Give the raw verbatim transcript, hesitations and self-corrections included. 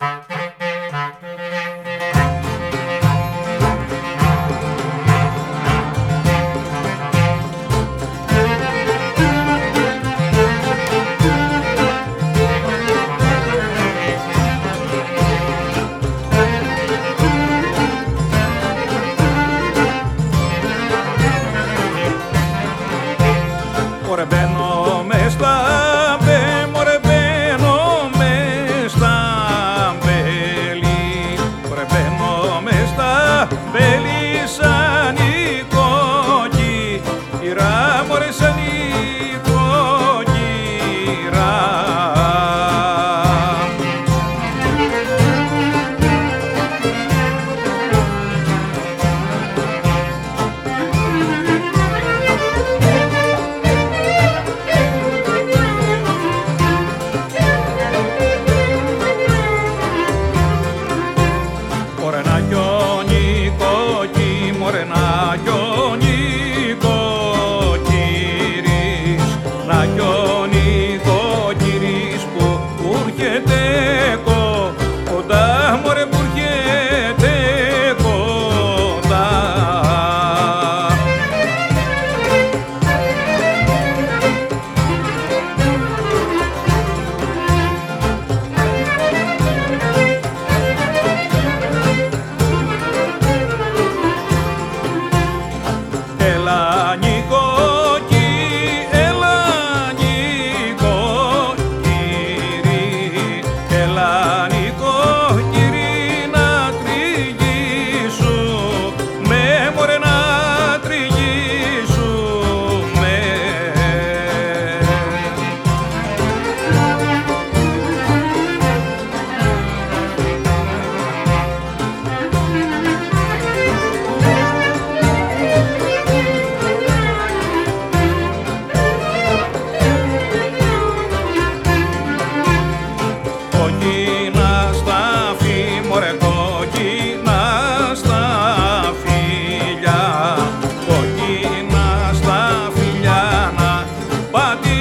Μωρέ μπαίνω μες στα μπε, μωρέ μπαίνω μες στα μπέλη, μωρέ μπαίνω μες στα μπέλη σαν οικοκυρά, μωρέ σαν οικοκυρά. Μωρέ να γιώνει κόκκι, μωρέ να γιώνει κόκκυρης, να γιώνει κόκκυρης που έρχεται κοντά, μωρέ που έρχεται κοντά. Έλα νοικοκύ, έλα νοικοκύρη, έλα νοικοκύρη να τριγύσουμε, μωρέ να τριγύσουμε. Κόκκινα στάφη, μωρέ κόκκινα σταφύλια, κόκκινα σταφύλια να πάτη